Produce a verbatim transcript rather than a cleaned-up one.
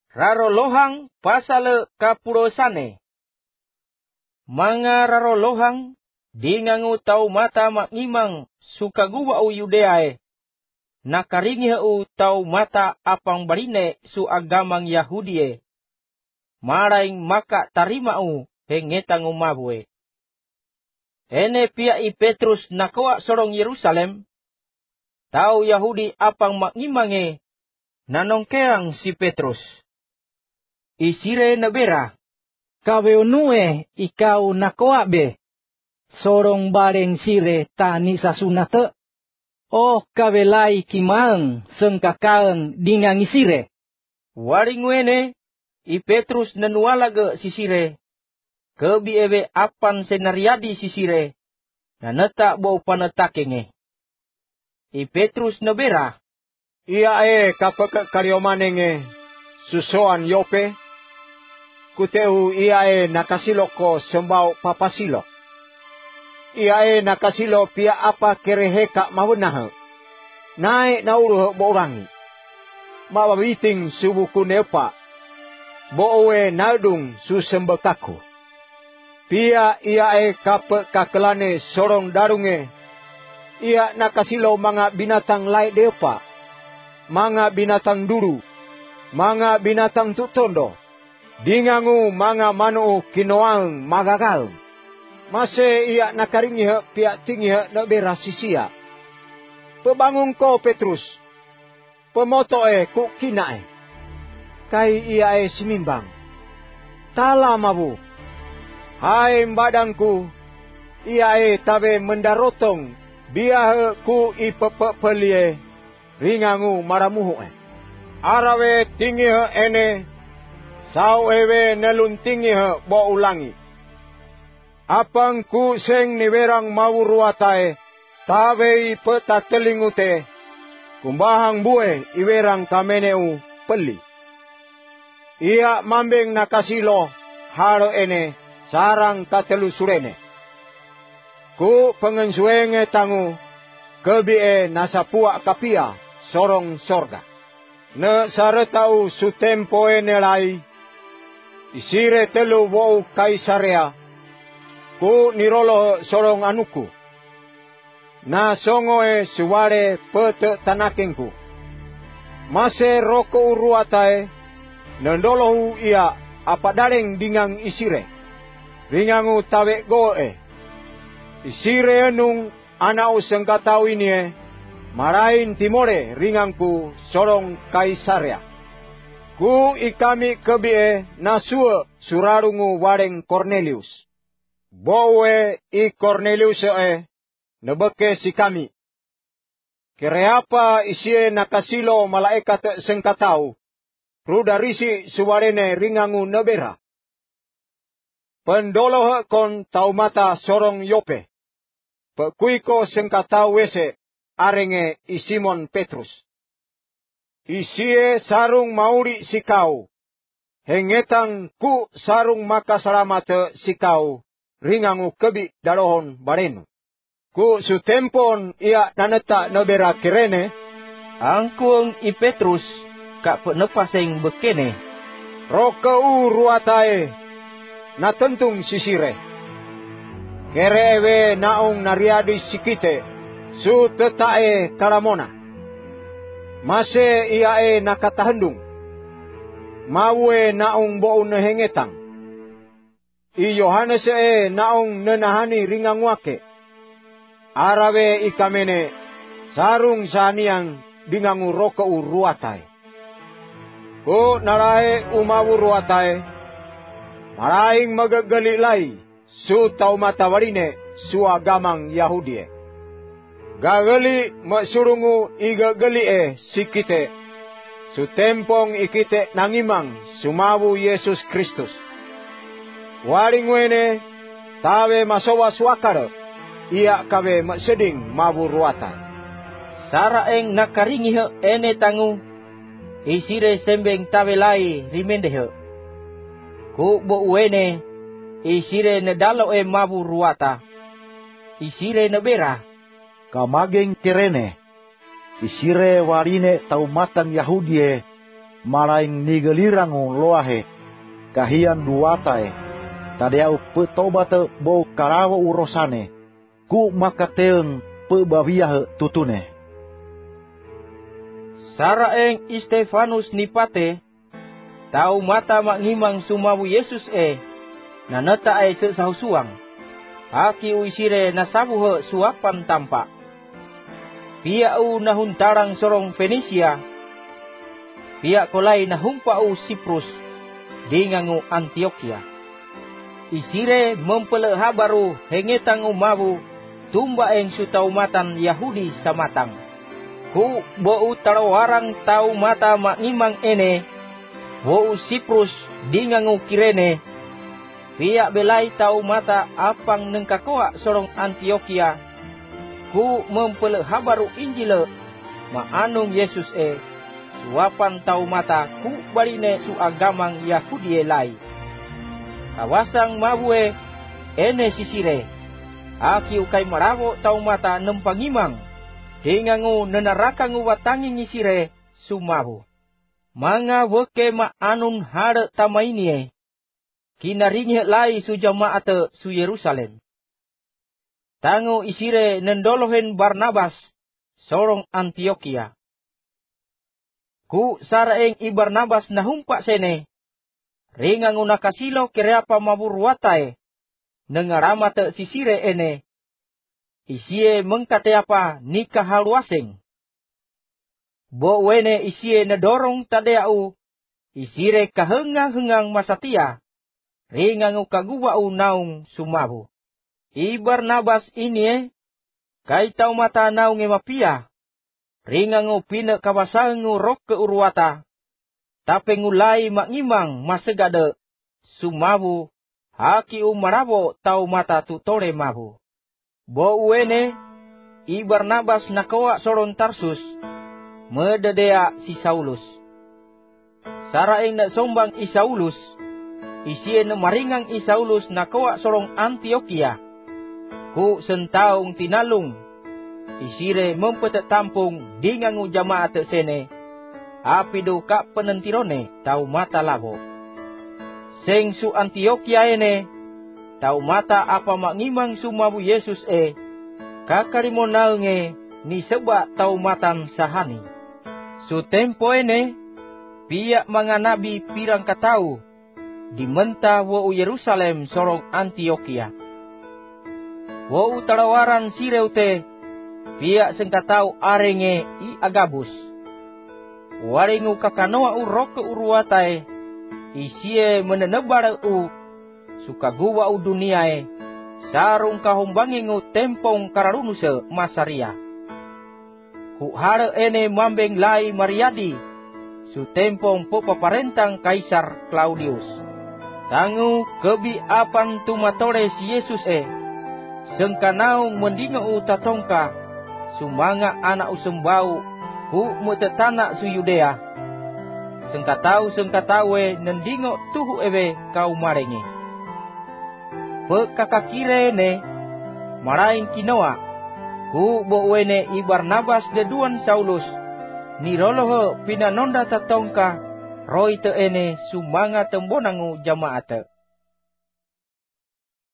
Rarolohang pasal kapurosane. Mga rarolohang dingangu tau mata makimang sukaguwa u Yudeae. Nakaringi u tau mata apang barine su agamang Yahudie. Maraing maka tarima u hengetang umabue. Ene pia i Petrus nakoa sorong Yerusalem. Tau Yahudi apang makimange nanongkeang si Petrus. Isire nabera. Kawe unue ikaw nakoa be. Sorong bareng sire tani sasunate. Oh kawe lai kimang sengkakaang dingang isire. Waringwene i Petrus nanualaga si sire. Kebi ewe apan senariadi si sire. Naneta bau panatakenge. I Petrus nabera. Ia e kapeke karyomanenge susoan Yope. Kuteu ia e nakasilo ko sembau papasilo. Ia e nakasilo pia apa kereheka mawenah. Naik nauru borangi. Mawabiting subuku nepa. Bowe nadung susembekaku. Pia ia e kape kakelane sorong darunge. Ia nakasilo mga binatang lai depa. Mga binatang duru. Mga binatang tutondo. Dingangu mga manu kinoang magagal. Mase ia nakaringi pia tinggi na berasisia. Pebangung ko Petrus. Pemoto e ku kinae. Kai ia e simimbang. Tala mabu. Hai mbadangku. Ia e tabe mendarotong. Biah ku ipepepelie. Ringangu maramuhu e. Arawe tinggi ene. Sau ewe nelun tinggi bo ulangi. Apang ku seng niwerang mawuruatae. Tawe peta telingute. Kumbahang bue iwerang kameneu peli. Ia mambeng nakasilo haro ene sarang katelusurene. Ku pengensuenge tangu kebie nasapua kapia sorong sorga. Ne saretau sutempo ene lai. Isire telu wau Kaisarea. Ku nirolo sorong anuku. Na songoe suware pete tanakengku. Mase roko uruatae. Nendolohu ia apadareng dingang isire. Ringangu tawe goe. Isire enung anau sengkatau ini. Marain timore ringangku sorong Kaisarea. Ku ikami kebie nasua surarungu wareng Cornelius. Bowe i Cornelius e nebeke si kami. Kereapa isie nakasilo malaikat sengkatau. Rudarisi suwarene ringangu nebera. Pendoloh kon taumata sorong Yope. Pekuiko sengkatau wese arenge i Simon Petrus. Isie sarung mauri sikau. Hengetang ku sarung makasalamate sikau. Ringangu kebi dalohon barenu. Ku sutempon ia naneta nebera kirene. Angkung i Petrus kak penepaseng bekene. Rokeu ruatae. Natentung sisire. Kerewe naung nariadi sikite. Su tetae kalamona. Mase ia e nakatahendung. Mawe naung boun nehengetang. I Yohanes e naung nenahani ringanguake. Arawe ikamene sarung saniang dingangu roko uruatai. Ku narae umawu ruatai. Maraing magagali lai su tau matawarine su agamang Yahudie. Gagali masurungu igagali e sikite. Sutempong ikite nangimang sumawu Yesus Kristus. Waringwene tawe masowa swakar. Ia kawe maseding maburuatan. Saraeng nakaringi ene tangu. Isire sembeng tawe lai rimendehe. Ku bo uene. Isire nedalo e maburuata. Isire nebera. Kamageng kirene, isire warine taumatang Yahudie, malaing nigelirangu loahe, kahian duatae, tadeau petobate bo karawa urosane, ku makateeng pebawiah tutune. Saraeng Stefanus nipate, tau mata mangimang sumawu Yesus e, naneta e sesahusuang, haki uisire nasabuhe suapan tampak. Piau nahuntarang sorong Fenisia, piak kolai nahumpau Siprus, dingangu Antioquia. Isire mempele habaru hengetang umabu, tumba eng sutaumatan Yahudi samatang. Ku bou tarawarang tau mata mangimang ene, bou Siprus dingangu Kirene, piak belai tau mata apang nengkakoa sorong Antioquia, ku mempele habaru Injile maanung Yesus e, suapan tau mata ku barine su agamang Yahudi elai. Awasang mabue ene sisire, aki ukai marawo tau mata nempangimang, hingangu nenarakangu watangi ngisire sumabu. Manga weke ma anun hare tamainie, kinaringi lai su jamaate su Yerusalem. Tangu isire nendolohen Barnabas, sorong Antioquia. Ku saraeng i Barnabas nahumpa sene, ringangu nakasilo kereapa maburuatae, nengaramate sisire ene, isie mengkateapa nikah haluaseng. Bo wene isie nedorong tadeau, isire kahengang-hengang masatia, ringangu kaguwau naung sumabu. I Barnabas ini, kai tau mata naung emapia, ringangu pina kawasangu rok keuruata, tapi ngulai mangimang masegade, sumabu, haki umarabo tau mata tutore mabu. Bo uene, i Barnabas nakoa soron Tarsus, mededea si Saulus. Saraeng na sombang i Saulus, isie na maringang i Saulus nakoa sorong Antioquia, ku sentaung tinalung, isire mempetetampung dingangu jamaat sene, apido ka penentirone tau mata labo. Seng su Antioquia ene, tau mata apa mangimang sumabu Yesus e, kakarimonalnge ni seba tau matan sahani. Su tempo ene, piak mga nabi pirang katau, dimenta wo Yerusalem sorong Antioquia. Wo tarawaran sireute, piak sengkatau arenge i Agabus. Waringu kakanoa u roke uruatae, isie menenebar u, sukaguwa u duniae, sarung kahombangingu tempong kararunuse masaria. Ku hare ene mambeng lai mariadi, su tempong pepaparentang Kaisar Claudius. Tangu kebi apan tumatore si Yesus e, sengkanau mendinga u tatongka, sumanga anak usembau, ku mutetana su Yudea. Sengkatau sengkatawe nendingo tuhu ewe kau marengi. Pekakakire ne, maraing kinoa, ku bo'wene i Barnabas deduan Saulus, niroloho pinanonda tatongka, roi te ene sumanga tembonangu jamaate.